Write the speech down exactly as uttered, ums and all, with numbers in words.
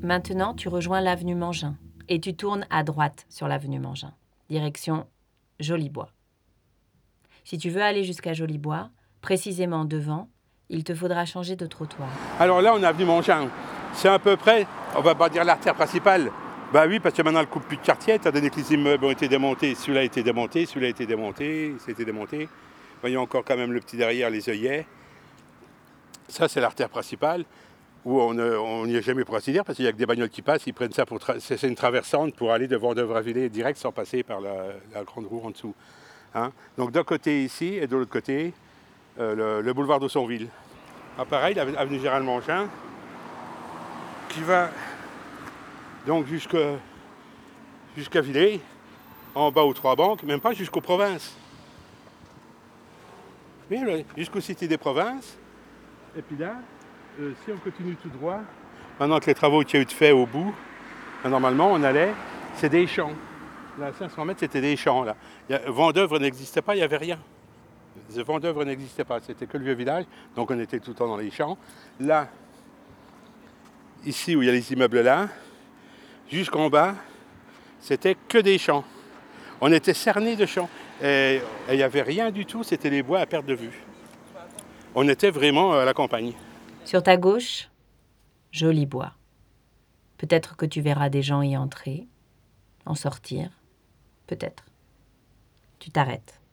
Maintenant, tu rejoins l'avenue Mangin et tu tournes à droite sur l'avenue Mangin, direction Jolibois. Si tu veux aller jusqu'à Jolibois, précisément devant, il te faudra changer de trottoir. Alors là, on est avenue Mangin. C'est à peu près, on va pas dire l'artère principale. Bah oui, parce que maintenant, elle coupe plus de quartier, étant donné que les immeubles ont été démontés. Celui-là a été démonté, celui-là a été démonté, c'était démonté. Voyons encore quand même le petit derrière, les œillets. Ça, c'est l'artère principale, où on n'y est jamais pour ainsi dire, parce qu'il y a que des bagnoles qui passent, ils prennent ça pour... Tra- c'est une traversante pour aller de Vendœuvre-à-Villers direct sans passer par la, la grande roue en dessous. Hein. Donc d'un côté ici, et de l'autre côté, euh, le, le boulevard d'Aussonville. Ah, pareil, l'avenue Gérald Mangin, qui va donc jusqu'à jusqu'à Villers, en bas aux Trois Banques, même pas jusqu'aux provinces. Oui, jusqu'aux cités des provinces. Et puis là, euh, si on continue tout droit, maintenant que les travaux qui ont eu de fait au bout, ben, normalement on allait, c'est des champs. Là, cinq cents mètres, c'était des champs. Là. Il y a, Vendœuvre n'existait pas, il n'y avait rien. Vendœuvre n'existait pas, c'était que le vieux village, donc on était tout le temps dans les champs. Là, ici où il y a les immeubles là, jusqu'en bas, c'était que des champs. On était cernés de champs. Et il n'y avait rien du tout, c'était les bois à perte de vue. On était vraiment à la campagne. Sur ta gauche, Jolibois. Peut-être que tu verras des gens y entrer, en sortir. Peut-être. Tu t'arrêtes.